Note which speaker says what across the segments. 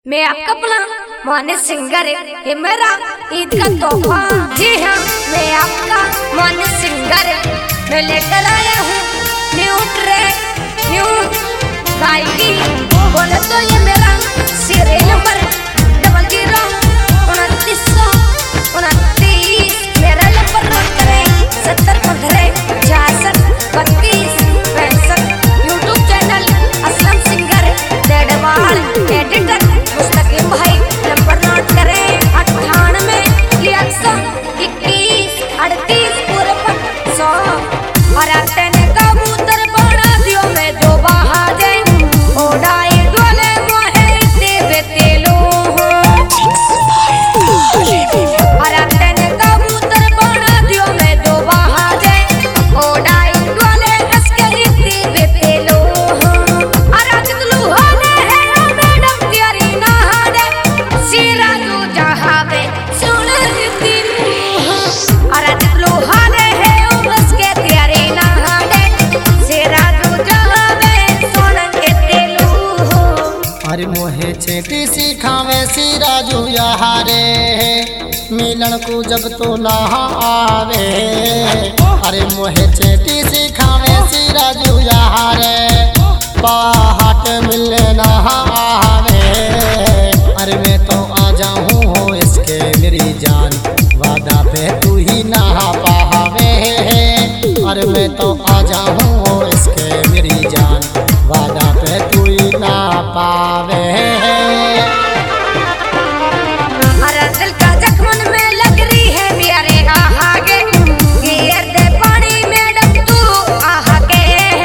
Speaker 1: मैं आपका अपना मोहन सिंगर है, ये मेरा ईद का तोहफा। जी हाँ, मैं आपका मोहन सिंगर मैं लेकर आया हूँ न्यू ट्रैक न्यू गायकी। बोले तो ये मेरा सीरियल नंबर 002929 मेरा नंबर नोट करें 7015663265। YouTube channel Aslam singer Dedwal editor Mustakim भाई। नंबर नोट करें 98212138 और आते ने कबूतर बना दियो मैं दो बहाजे ओडाई डोले मोहे देवे तेलो और आते ने कबूतर बना दियो मैं दो बहाजे ओडाई डोले इसके देवे तेलो और आज लुहाने है मैडम तेरी नहाने सिरा तू जहावे सुन दिल और आज लुहाने है उसके तेरी नहाने सिरा तू जहावे सुन दिल।
Speaker 2: अरे मोहे चेटी सिखावे सिराजू यहारे मिलन को जब तो ना आवे। अरे मोहे चेटी सिखावे सिराजू यहारे पहाट मिलने ना आवे। अरे मैं तो आ जाऊँ हो इसके मेरी जान वादा पे तू ही ना पावे। अरे मैं तो आ जाऊँ हो इसके मेरी जान वादा पे तू ही ना पावे।
Speaker 1: हर दिल का जख्मन में लग रही है मेरे आगे गिर दे पानी मैडम तू आगे।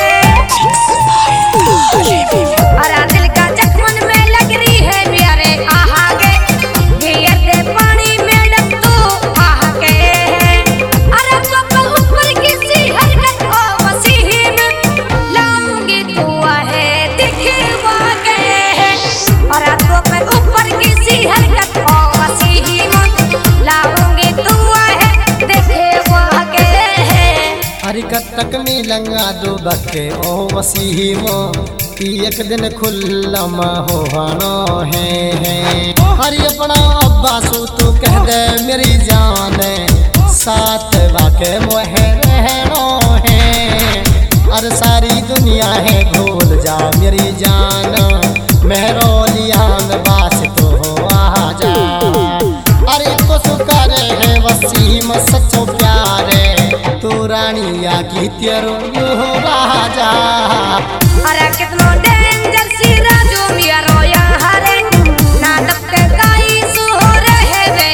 Speaker 1: हर दिल का जख्मन में लग रही है मेरे आगे गिर दे पानी मैडम तू आगे। अरे पापा ऊपर किसी हरकत ओ मसीह में लाऊंगी तू है दिखवा के और आंखों पे ऊपर किसी हरकत ओ मसीह में लाऊंगी तू है दिखवा के।
Speaker 2: अरे कब तक मिलंगा दो बक्के ओ मसीह मो एक दिन खुल्लम हो है। अरे अपना अब्बा सो तू कह दे मेरी जान साथ वाके मोहे रहनो है। अरे सारी दुनिया है भूल जा मेरी जान मेहरोलियान बास तो हो आजा। अरे तो सुकारे है वसीम सच्चो प्यारे तू रानिया की तेरो यो राजा।
Speaker 1: अरे कितना डेंजर सी राजू मेरो यहाँ रे ना दबके काई सो रहे वे।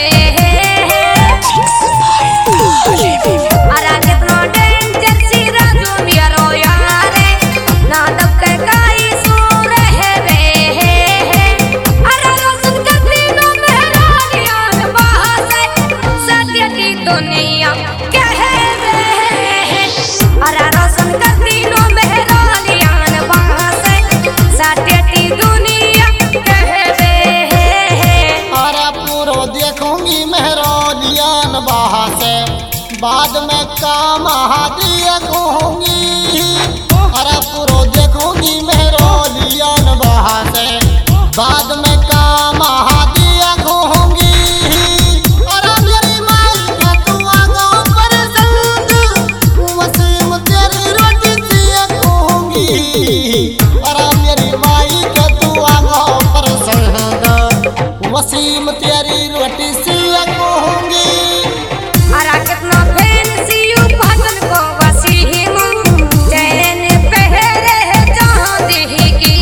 Speaker 1: अरे कितना डेंजर सी राजू मेरो यहाँ रे ना दबके काई सो रहे वे। अरे रोशन का दिनों मेरा लियान बाहर से सत्य की दुनिया कहे वे। अरे रोशन का दिनों मेरा लियान बाहर से सत्य की दुनिया कहे वे।
Speaker 2: अरे पूरो देखूंगी मेहरोलियान बाहा से बाद में काम हादिया कहूंगी। अरे पूरो देखूंगी मेहरोलियान बाहा से बाद में काम हादिया कहूंगी। अरे मेरी माई के तू आगो पर संग वसीम तेरी रोटी सिया कहूंगी। अरे मेरी माई के तू आगो पर संग वसीम तेरी रोटी सिया कहूंगी।
Speaker 1: अरे कितना फैंसी उपहसन को वसीम चैन पहरे चांदी की।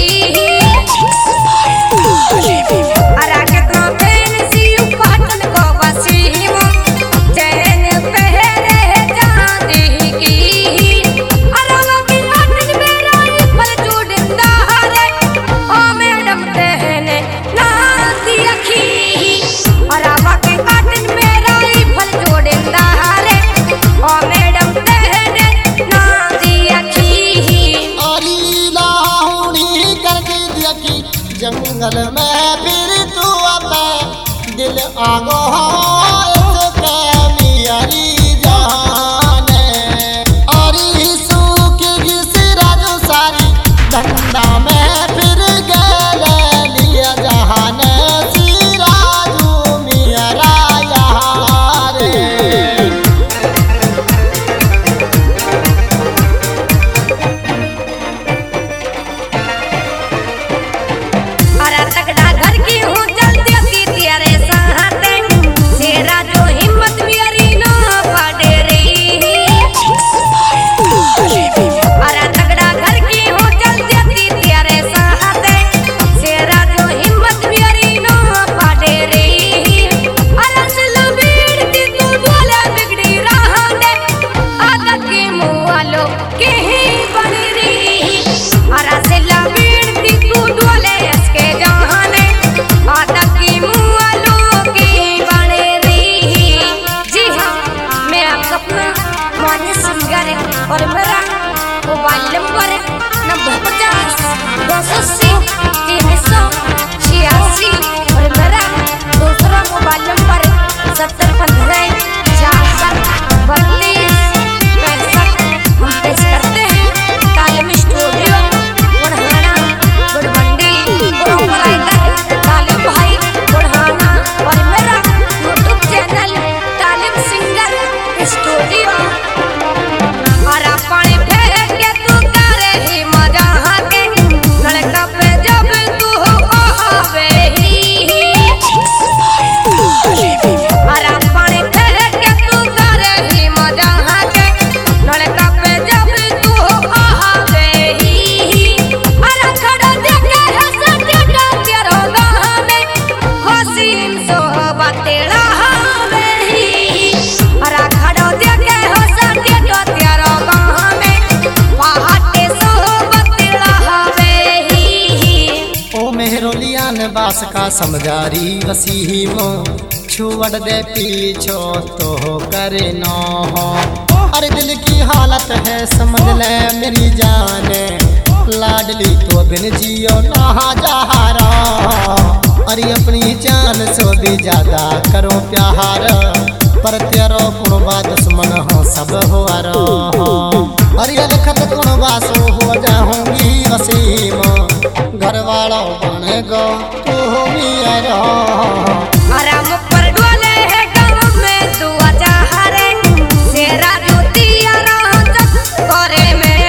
Speaker 1: अरे कितना फैंसी उपहसन को वसीम चैन पहरे चांदी की। अरे वाकी आटन मेरा पर चूड़िंदा रे ओ मैडम तेने ना दी अखी। अरे वाकी आटन मेरा पर चूड़िंदा रे ओ मैडम तेने ना दी अखी।
Speaker 2: अली लाहुनी कर देखी जंगल में फिर तू अब दिल आगो इसके मियारी जान। अरी सूख सिराजू सारी धंधा में फिर गले लिया जहान। सुखा समझारी वसीम छुवड़ दे पीछो तो करे न हो। अरे दिल की हालत है समझ ले मेरी जान, लाडली तो बिन जियो ना जहारा। अरे अपनी जान से भी ज्यादा करो प्यार, पर तेरो कुणबा दुश्मन हो सब हो रो। अरे लखत कुणबा सो हो जाऊंगी वसीम, घर वालों बन गो तू मेरा।
Speaker 1: आराम पर डोले है गाँव में तू आजा हरे, तेरा ज्योतिया रात करे में।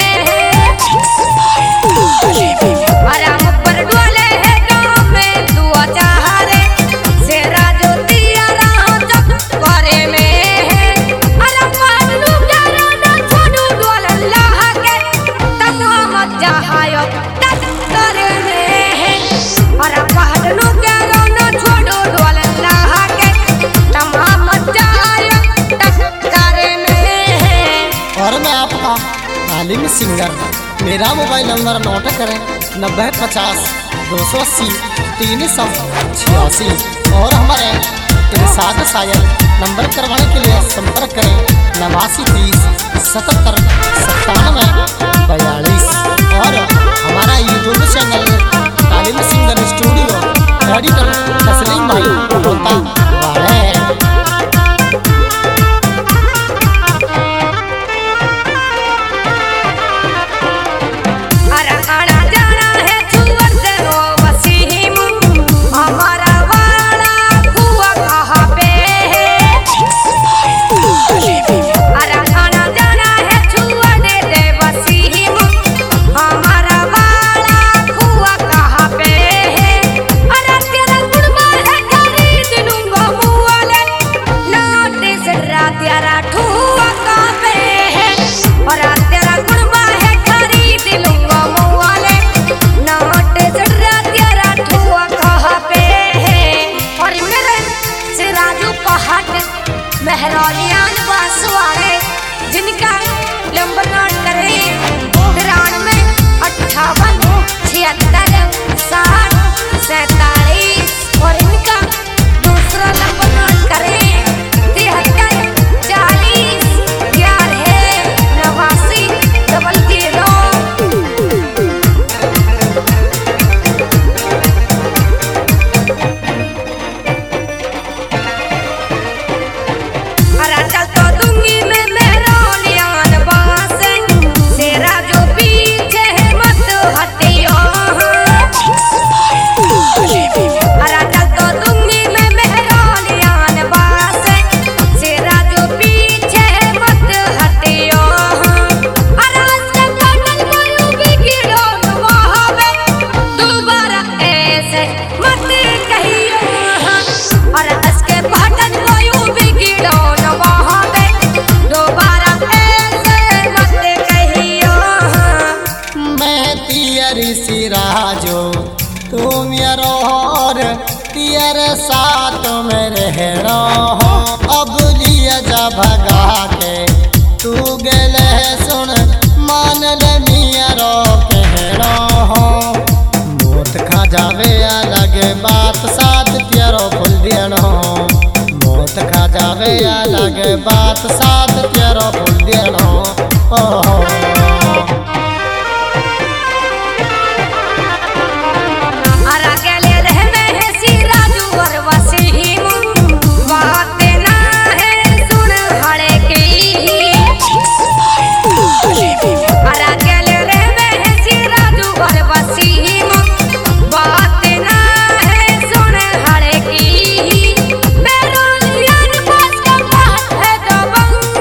Speaker 1: आराम पर डोले है गाँव में तू आजा हरे, तेरा ज्योतिया रात करे में। आराम पर डोले ना छोड़ू डोल अल्लाह के, तनो मत जहायो तक करे में। आराम पर डोले ना छोड़ू डोल अल्लाह के, तमाम मत जहायो तक करे में।
Speaker 2: और मैं आपका आलिम सिंगर, मेरा मोबाइल नंबर नोट करें 9050 280 386। और हमारे इरशाद शायर नंबर करवाने के लिए संपर्क करें 8930 77 97 42। और हमारा YouTube channel Alim singer studio editor Taslim भाई होता वाले।
Speaker 1: आना जाना है छुअर से हो वसीम, हमारा वाला कुआ कहाँ पे है। आना जाना है छुअर से वसीम, हमारा वाला कुआ कहाँ पे है। अरे तेरा कुर्बा है खरीद लूंगा मुआले, नोटे से रात तेरा ठुआ कहाँ पे है। और तेरा कुर्बा है खरीद लूंगा मुआले, नोटे से रात तेरा ठुआ कहाँ पे है। और मेरे सिराजू पहाड़ मेहरौलियान बासवाड़े, जिनका नंबर नोट करें 93 58 76 60 47। और इनका दूसरा नंबर नोट करें 73 40 11 89 00। हरा चल तो दूंगी मैं मेहरौलियान बासे, तेरा जो पीछे है मत हटियो। हरा चल तो दूंगी मैं मेहरौलियान बासे, तेरा जो पीछे है मत हटियो। हरा से पटल कोई भी गिरो वहाँ पे, दोबारा ऐसे मत कहियो। और इसके पटल कोई भी गिरो वहाँ पे, दोबारा ऐसे मत कहियो।
Speaker 2: मैं तियरी सिराजो तुम यारो और तियर साथ में रहना हो। अब लिया जा भगा के तू गले सुन मान ले मियारो कहना हो। मौत खा जावे अलग बात साथ तेरो फुल देना हो। मौत खा जावे अलग बात साथ तेरो फुल देना हो।
Speaker 1: आरा गले रहने है सिराजू और वसीम, बात ना है सुन हड़े की। आरा गले रहने है सिराजू और वसीम, बात ना है सुन हड़े की। मेहरौलियान बास का बात है दबंग,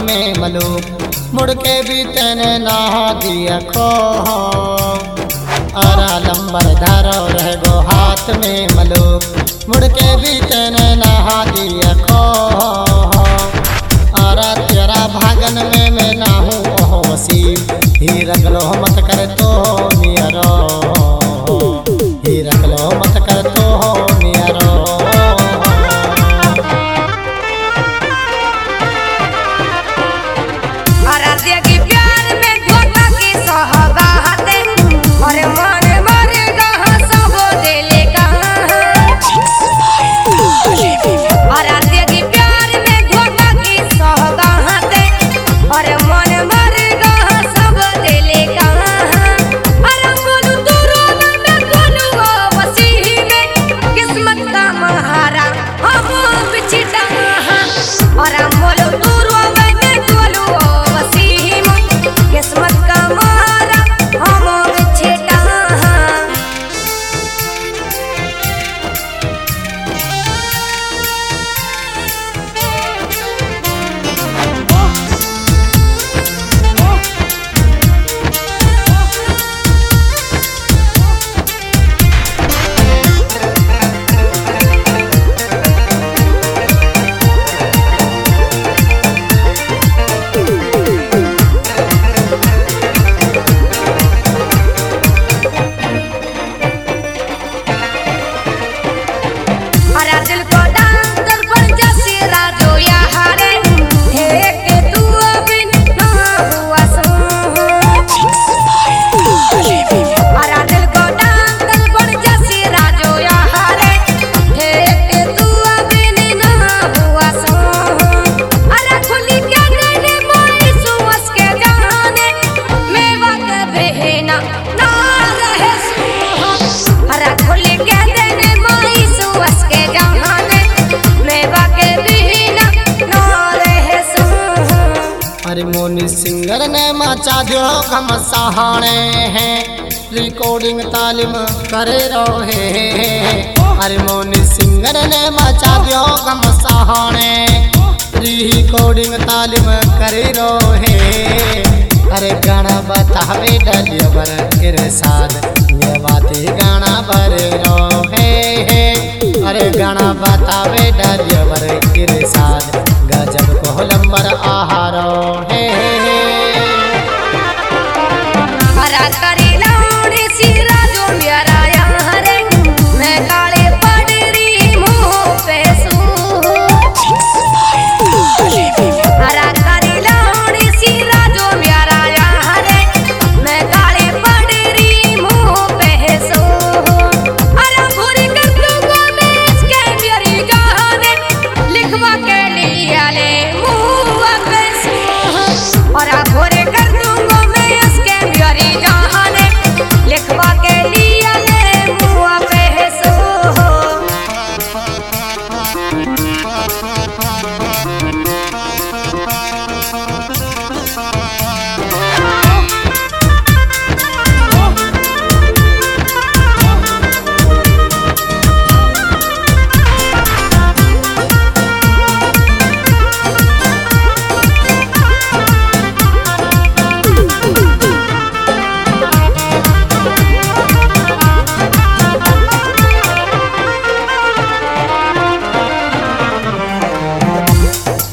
Speaker 2: में मलो मुड़ के भी तेने नहा दिया खो अरा लंबर धारो रह गो हाथ में मलो मुड़ के भी तेने नहा दिया खो अरा तेरा भागन में मैं ना हूँ ओह वसीब ही रख लो मत कर तो नियरो ही रख लो मत कर तो नियरो
Speaker 1: आराध्य की प्यार में धोखा की सौगाते और मन मरेगा सब दिले का आराध्य की प्यार में धोखा की सौगाते और मन मरेगा सब दिले का अरे बोलू तू रोना मैं बोलू वसीह में किस्मत का महारा हम बिछड़ा और बोलू तू रोना मैं बोलू वसीह में किस्मत का महारा हम बिछड़ा हरा दिल को डांकर पर जैसे राजो यारे एक तू अभी ना हुआ सो हरा दिल को डांकर पर जैसे राजो यारे एक तू अभी ना हुआ सो अरे खुली के देने मोई सुवस के जाने मेवा के बहना ना रहे सो हरा खुली के देने मोई सुवस के जाने मेवा के बहना ना रहे सो
Speaker 2: अरे मोनी सिंगर ने मचा दियो गम सहाने हैं रिकॉर्डिंग तालीम करे रहे अरे मोनी सिंगर ने मचा दियो गम सहाने रिकॉर्डिंग तालीम करे रहे अरे गाना बतावे डलियो बर इरसाद ये बातें गाना भरे रहे अरे गाना बतावे डलियो बर इरसाद गजब को लंबर आहारो है